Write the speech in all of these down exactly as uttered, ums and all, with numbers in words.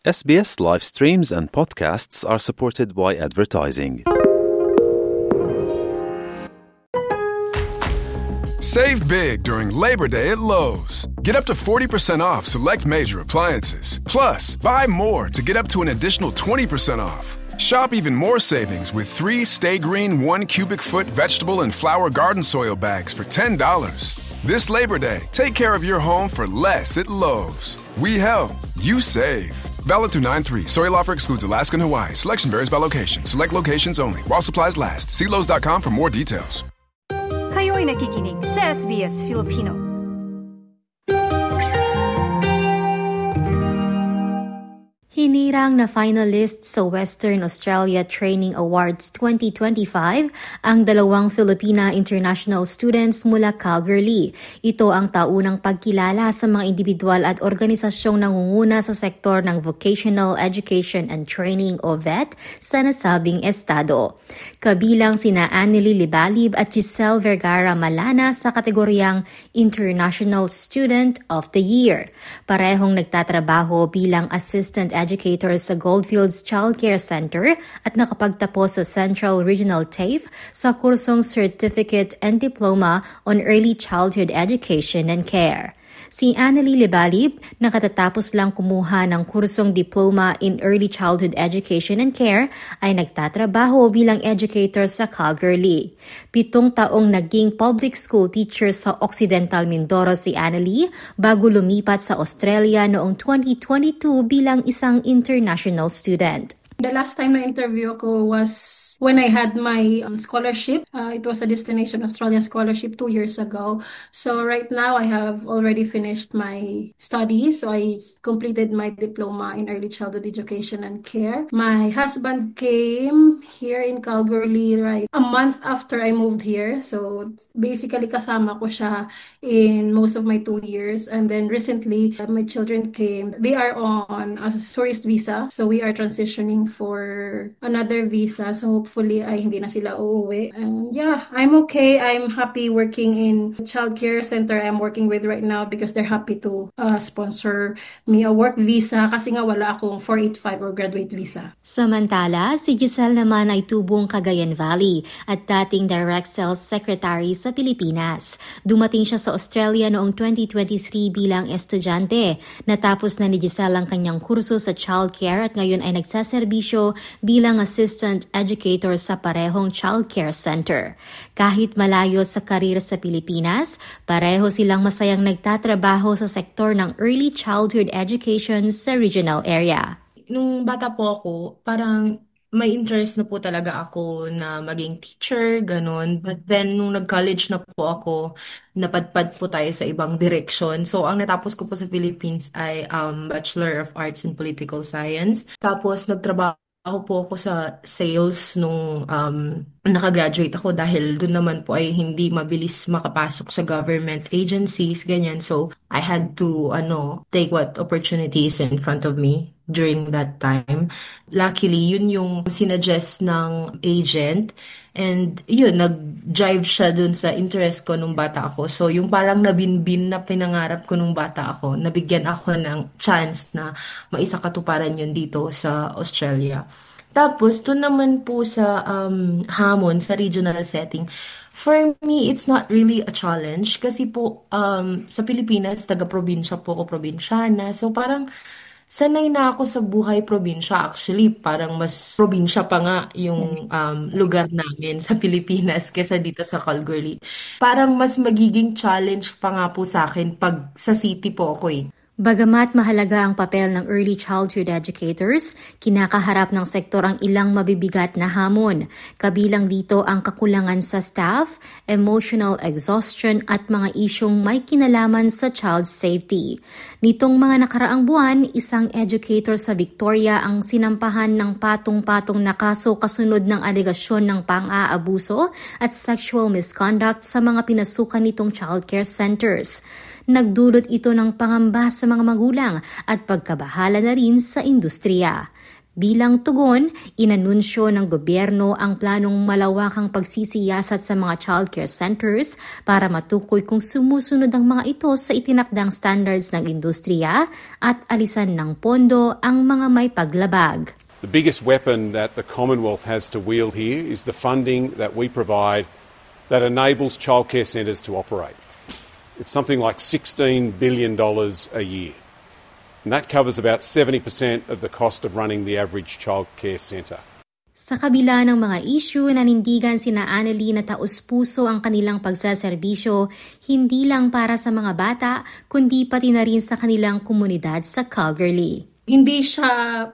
S B S live streams and podcasts are supported by advertising. Save big during Labor Day at Lowe's. Get up to forty percent off select major appliances. Plus, buy more to get up to an additional twenty percent off. Shop even more savings with three Stay Green one cubic foot vegetable and flower garden soil bags for ten dollars. This Labor Day, take care of your home for less at Lowe's. We help, you save. Valid through nine three. Soil offer excludes Alaska and Hawaii. Selection varies by location. Select locations only. While supplies last. See Lowe's dot com for more details. Kayo'y nakikinig sa S B S Filipino. Hinirang na finalist sa Western Australia Training Awards twenty twenty-five ang dalawang Filipina international students mula Calgary. Ito ang taunang pagkilala sa mga individual at organisasyong nangunguna sa sektor ng Vocational Education and Training o V E T sa nasabing estado. Kabilang sina Anneli Libalib at Giselle Vergara Malana sa kategoryang International Student of the Year. Parehong nagtatrabaho bilang assistant educators sa Goldfields Child Care Center at nakapagtapos sa Central Regional TAFE sa kursong Certificate and Diploma on Early Childhood Education and Care. Si Anneli Libalib, nakatatapos lang kumuha ng kursong Diploma in Early Childhood Education and Care, ay nagtatrabaho bilang educator sa Calgary. Pitong taong naging public school teacher sa Occidental Mindoro si Anneli bago lumipat sa Australia noong twenty twenty-two bilang isang international student. The last time na interview ko was when I had my um, scholarship. Uh, it was a Destination Australia scholarship two years ago. So right now I have already finished my studies. So I completed my diploma in early childhood education and care. My husband came here in Calgary right a month after I moved here. So basically kasama ko siya in most of my two years. And then recently uh, my children came. They are on a tourist visa. So we are transitioning for another visa. So hopefully ay hindi na sila uuwi. And yeah, I'm okay. I'm happy working in the child care center I'm working with right now because they're happy to uh, sponsor me a work visa kasi nga wala akong four eighty-five or graduate visa. Samantala, si Giselle naman ay tubong Cagayan Valley at dating Direct Sales Secretary sa Pilipinas. Dumating siya sa Australia noong twenty twenty-three bilang estudyante. Natapos na ni Giselle ang kanyang kurso sa child care at ngayon ay nagsaserbi bilang assistant educator sa parehong child care center. Kahit malayo sa karir sa Pilipinas, pareho silang masayang nagtatrabaho sa sektor ng early childhood education sa regional area. Nung bata po ako, parang may interest na po talaga ako na maging teacher, ganun. But then, nung nag-college na po ako, napadpad po tayo sa ibang direction. So, ang natapos ko po sa Philippines ay um, Bachelor of Arts in Political Science. Tapos, nagtrabaho po ako sa sales nung um, nakagraduate ako dahil doon naman po ay hindi mabilis makapasok sa government agencies, ganyan. So, I had to ano take what opportunities in front of me during that time. Luckily, yun yung sinuggest ng agent. And yun, nag-drive siya dun sa interest ko nung bata ako. So, yung parang nabinbin na pinangarap ko nung bata ako, nabigyan ako ng chance na maisakatuparan yun dito sa Australia. Tapos, dun naman po sa um, hamon, sa regional setting, for me, it's not really a challenge. Kasi po, um, sa Pilipinas, taga-probinsya po ako, probinsyana. So, parang sanay na ako sa buhay probinsya. Actually, parang mas probinsya pa nga yung um, lugar namin sa Pilipinas kesa dito sa Calgary. Parang mas magiging challenge pa nga po sa akin pag sa city po ako eh. Bagamat mahalaga ang papel ng early childhood educators, kinakaharap ng sektor ang ilang mabibigat na hamon. Kabilang dito ang kakulangan sa staff, emotional exhaustion at mga isyong may kinalaman sa child safety. Nitong mga nakaraang buwan, isang educator sa Victoria ang sinampahan ng patong-patong na kaso kasunod ng alegasyon ng pang-aabuso at sexual misconduct sa mga pinasukan nitong child care centers. Nagdulot ito ng pangamba sa mga magulang at pagkabahala na rin sa industriya. Bilang tugon, inanunsyo ng gobyerno ang planong malawakang pagsisiyasat sa mga childcare centers para matukoy kung sumusunod ang mga ito sa itinakdang standards ng industriya at alisan ng pondo ang mga may paglabag. The biggest weapon that the Commonwealth has to wield here is the funding that we provide that enables childcare centres to operate. It's something like sixteen billion dollars a year. And that covers about seventy percent of the cost of running the average childcare centre. Sa kabila ng mga issue, nanindigan sina Annalie na taus-puso ang kanilang pagsaserbisyo, hindi lang para sa mga bata, kundi pati na rin sa kanilang komunidad sa Calgary. Hindi siya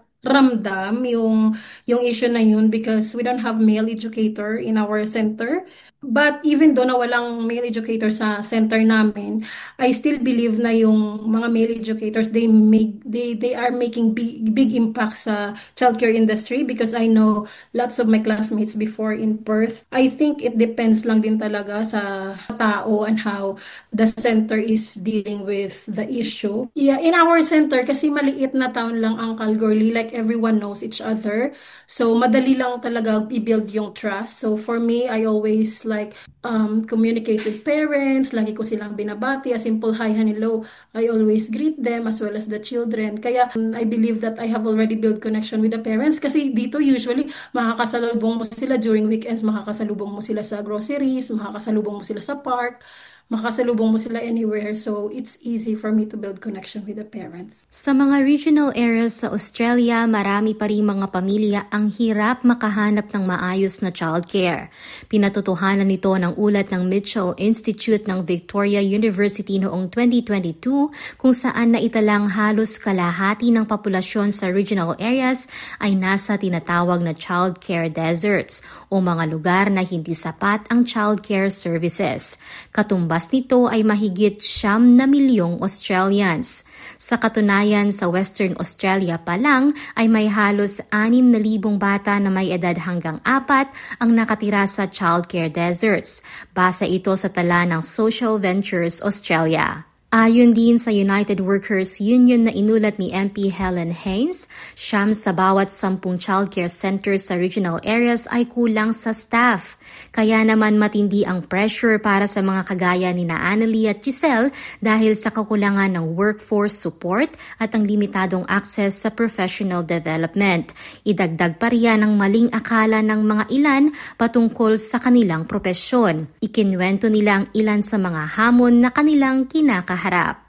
ramdam yung yung issue na yun because we don't have male educator in our center. But even though na walang male educator sa center namin, I still believe na yung mga male educators, they make they they are making big big impact sa childcare industry because I know lots of my classmates before in Perth. I think it depends lang din talaga sa tao and how the center is dealing with the issue. Yeah, in our center kasi maliit na town lang ang Calgary, like everyone knows each other. So madali lang talaga i-build yung trust. So for me, I always like um, communicate with parents, lagi ko silang binabati, a simple hi, hello, I always greet them as well as the children. Kaya um, I believe that I have already built connection with the parents kasi dito usually makakasalubong mo sila during weekends, makakasalubong mo sila sa groceries, makakasalubong mo sila sa park, makasalubong mo sila anywhere. So, it's easy for me to build connection with the parents. Sa mga regional areas sa Australia, marami pa rin mga pamilya ang hirap makahanap ng maayos na childcare. Pinatotohanan nito ng ulat ng Mitchell Institute ng Victoria University noong twenty twenty-two kung saan naitalang halos kalahati ng populasyon sa regional areas ay nasa tinatawag na childcare deserts o mga lugar na hindi sapat ang childcare services. Katumbas nito ay mahigit siyam na milyong Australians. Sa katunayan, sa Western Australia pa lang ay may halos anim na libong bata na may edad hanggang apat ang nakatira sa childcare deserts. Base ito sa tala ng Social Ventures Australia. Ayon din sa United Workers Union na inulat ni M P Helen Haynes, siyam sa bawat sampung childcare centers sa regional areas ay kulang sa staff. Kaya naman matindi ang pressure para sa mga kagaya ni na Annalie at Giselle dahil sa kakulangan ng workforce support at ang limitadong access sa professional development. Idagdag pa riyan ang maling akala ng mga ilan patungkol sa kanilang propesyon. Ikinwento nila ang ilan sa mga hamon na kanilang kinakaharap.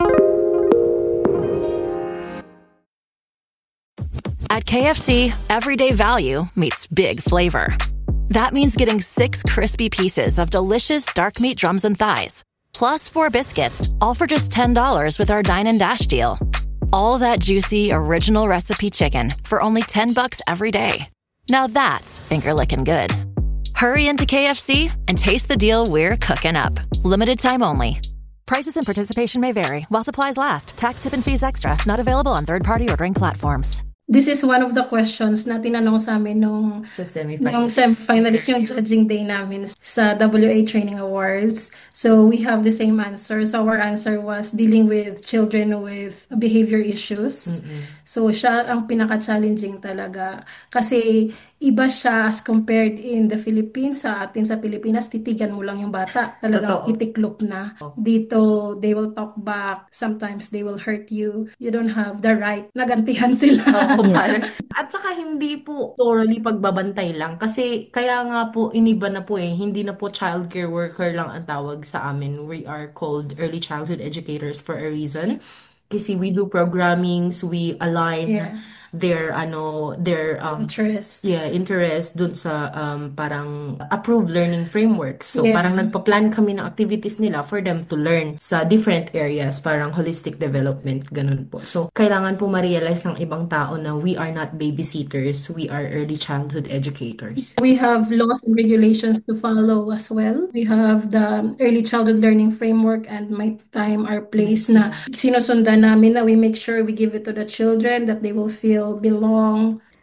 At K F C, everyday value meets big flavor. That means getting six crispy pieces of delicious dark meat drums and thighs, plus four biscuits, all for just ten dollars with our Dine and Dash deal. All that juicy, original recipe chicken for only ten bucks every day. Now that's finger-licking good. Hurry into K F C and taste the deal we're cooking up. Limited time only. Prices and participation may vary while supplies last. Tax, tip, and fees extra. Not available on third-party ordering platforms. This is one of the questions na tinanong sa amin nung Sa semifinals. yung semifinalist, yung judging day namin sa W A Training Awards. So we have the same answer. So our answer was dealing with children with behavior issues. Mm-hmm. So siya ang pinaka-challenging talaga. Kasi iba siya as compared in the Philippines. Sa atin sa Pilipinas, titigan mo lang yung bata. Talagang itiklop na. Dito, they will talk back. Sometimes they will hurt you. You don't have the right na gantihan sila. Yes. At saka hindi po thoroughly pagbabantay lang. Kasi kaya nga po, iniba na po eh. Hindi na po childcare worker lang ang tawag sa amin. We are called early childhood educators for a reason. Kasi we do programmings, we align Yeah. their ano their um Interest. yeah interest dun sa um parang approved learning frameworks. So Yeah. parang nagpa-plan kami ng activities nila for them to learn sa different areas, parang holistic development, ganun po. So kailangan po ma-realize ng ibang tao na we are not babysitters, we are early childhood educators. We have laws and regulations to follow as well. We have the early childhood learning framework and My Time, Our Place na sinusundan namin na we make sure we give it to the children that they will feel belong.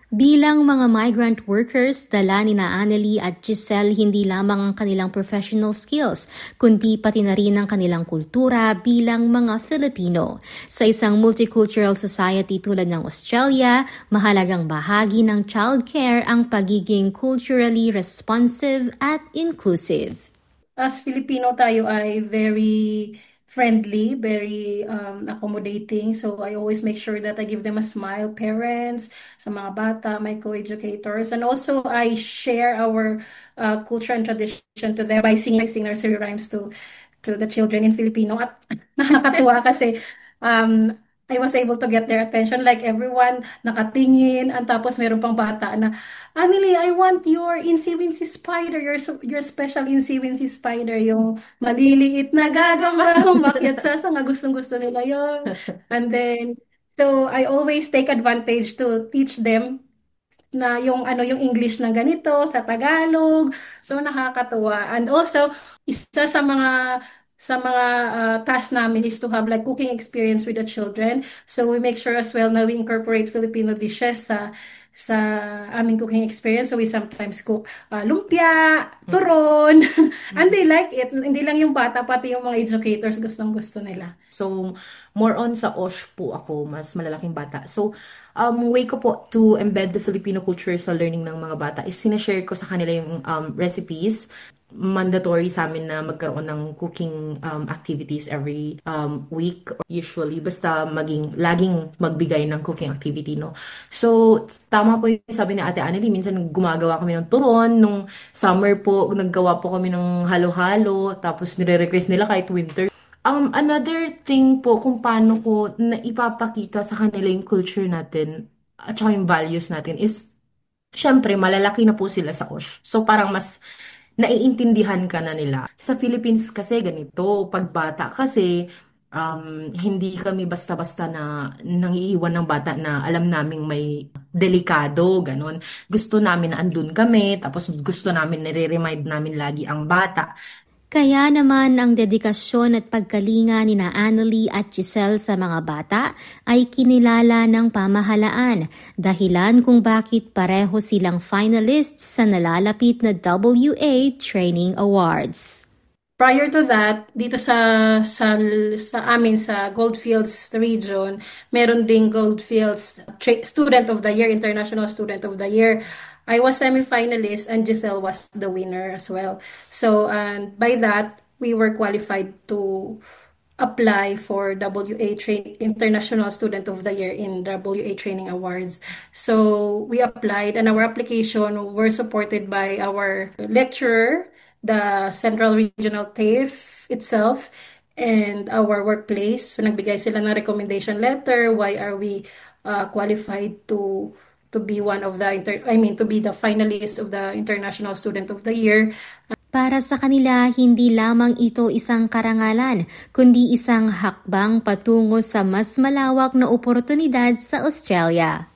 Bilang mga migrant workers, dala ni na Annalie at Giselle hindi lamang ang kanilang professional skills, kundi pati na rin ang kanilang kultura bilang mga Filipino. Sa isang multicultural society tulad ng Australia, mahalagang bahagi ng childcare ang pagiging culturally responsive at inclusive. As Filipino tayo ay very friendly, very um, accommodating. So I always make sure that I give them a smile, parents, sa mga bata, my co-educators. And also I share our uh, culture and tradition to them by singing, sing nursery rhymes to to the children in Filipino. At nakakatuwa kasi um, I was able to get their attention. Like everyone nakatingin. And tapos meron pang bata na, Anili, I want your Incy Wincy Spider, your, su- your special Incy Wincy Spider, yung maliliit na gagamba, umakyat sa sanga, gustong-gusto nila yun. And then, so I always take advantage to teach them na yung ano yung English ng ganito sa Tagalog. So nakakatuwa. And also, isa sa mga sa mga uh, tasks namin is to have like cooking experience with the children. So we make sure as well na we incorporate Filipino dishes sa sa aming cooking experience. So we sometimes cook uh, lumpia, turon, and they like it. Hindi lang yung bata, pati yung mga educators gustong-gusto nila. So, more on sa O S H po ako, mas malalaking bata. So, um, way ko po to embed the Filipino culture sa learning ng mga bata is sinashare ko sa kanila yung um, recipes. Mandatory sa amin na magkaroon ng cooking um, activities every um, week usually basta maging laging magbigay ng cooking activity, no. So tama po yung sabi ni Ate Annalie, minsan gumagawa kami ng turon nung summer po, naggawa po kami ng halo-halo, tapos nire-request nila kahit winter. Um, another thing po kung paano ko na ipapakita sa kanila yung culture natin at saka yung values natin is syempre malalaki na po sila sa O S H. So parang mas naiintindihan ka na nila. Sa Philippines kasi ganito, pagbata kasi um, hindi kami basta-basta na nangiiwan ng bata na alam naming may delikado, ganon. Gusto namin na andun kami, tapos gusto namin nire-remind namin lagi ang bata. Kaya naman ang dedikasyon at pagkalinga ni na Annalie at Giselle sa mga bata ay kinilala ng pamahalaan, dahilan kung bakit pareho silang finalists sa nalalapit na W A Training Awards. Prior to that, dito sa sa sa amin sa Goldfields region, meron ding Goldfields Tra- Student of the Year, International Student of the Year. I was semi-finalist and Giselle was the winner as well. So, and by that, we were qualified to apply for W A Train International Student of the Year in W A Training Awards. So, we applied and our application were supported by our lecturer, the Central Regional T A F E itself, and our workplace. So, nagbigay sila ng recommendation letter. Why are we uh, qualified to to be one of the inter- I mean to be the finalist of the International Student of the Year. Para sa kanila, hindi lamang ito isang karangalan, kundi isang hakbang patungo sa mas malawak na oportunidad sa Australia.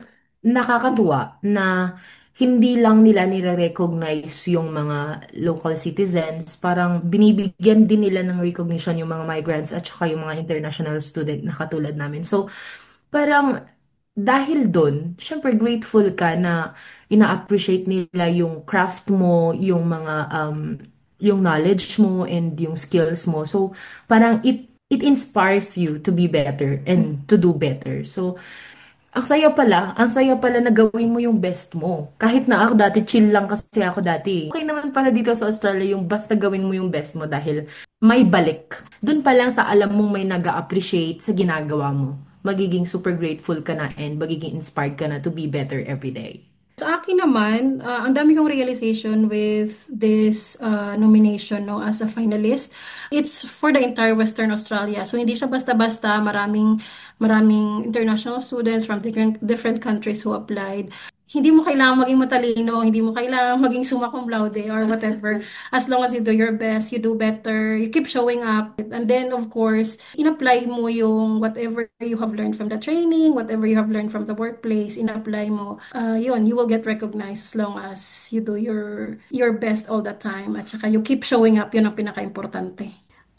Nakakatuwa na hindi lang nila nire-recognize yung mga local citizens, parang binibigyan din nila ng recognition yung mga migrants at saka yung mga international student na katulad namin. So, parang dahil doon, syempre grateful ka na ina-appreciate nila yung craft mo, yung mga um yung knowledge mo and yung skills mo. So parang it it inspires you to be better and to do better. So ang saya pala, ang saya pala na gawin mo yung best mo. Kahit na ako dati, chill lang kasi ako dati. Okay naman pala dito sa Australia yung basta gawin mo yung best mo dahil may balik. Doon pa lang sa alam mong may nag-appreciate sa ginagawa mo, magiging super grateful ka na and magiging inspired ka na to be better every day. Sa akin naman, uh, ang dami kong realization with this uh, nomination, no, as a finalist. It's for the entire Western Australia. So hindi siya basta-basta, maraming maraming international students from different different countries who applied. Hindi mo kailangan maging matalino, hindi mo kailangan maging summa cum laude or whatever. As long as you do your best, you do better, you keep showing up. And then, of course, in-apply mo yung whatever you have learned from the training, whatever you have learned from the workplace, in-apply mo. Uh, yun, you will get recognized as long as you do your your best all the time. At saka you keep showing up, yun ang pinaka-importante.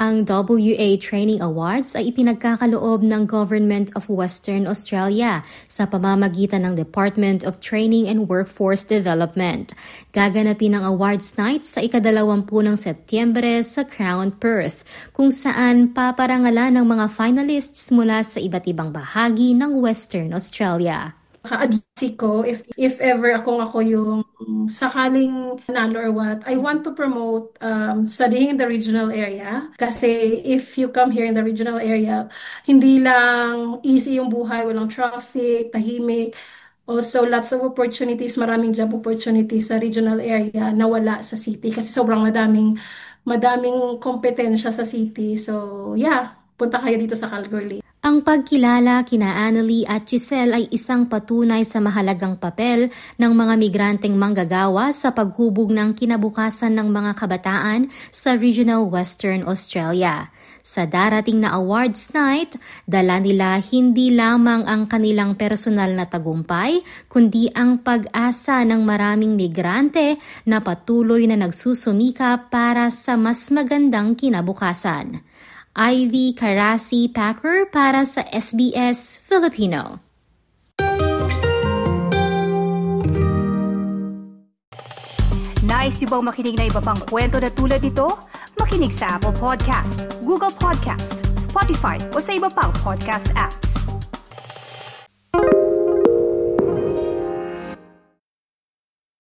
Ang W A Training Awards ay ipinagkakaloob ng Government of Western Australia sa pamamagitan ng Department of Training and Workforce Development. Gaganapin ang awards night sa ikadalawampu ng Setyembre sa Crown Perth, kung saan paparangalan ng mga finalists mula sa iba't ibang bahagi ng Western Australia. Ka-advocacy ko, if if ever akong ako yung sakaling nanalo or what, I want to promote um, studying in the regional area. Kasi if you come here in the regional area, hindi lang easy yung buhay, walang traffic, tahimik. Also, lots of opportunities, maraming job opportunities sa regional area na wala sa city. Kasi sobrang madaming, madaming kompetensya sa city. So, yeah, punta kayo dito sa Calgary. Ang pagkilala kina Annalie at Giselle ay isang patunay sa mahalagang papel ng mga migranteng manggagawa sa paghubog ng kinabukasan ng mga kabataan sa Regional Western Australia. Sa darating na awards night, dala nila hindi lamang ang kanilang personal na tagumpay, kundi ang pag-asa ng maraming migrante na patuloy na nagsusumika para sa mas magandang kinabukasan. Ivy Karasi Packer para sa S B S Filipino. Nice yung bang makinig na iba pang kwento na tulad ito? Makinig sa Apple Podcast, Google Podcast, Spotify o sa iba pang podcast app.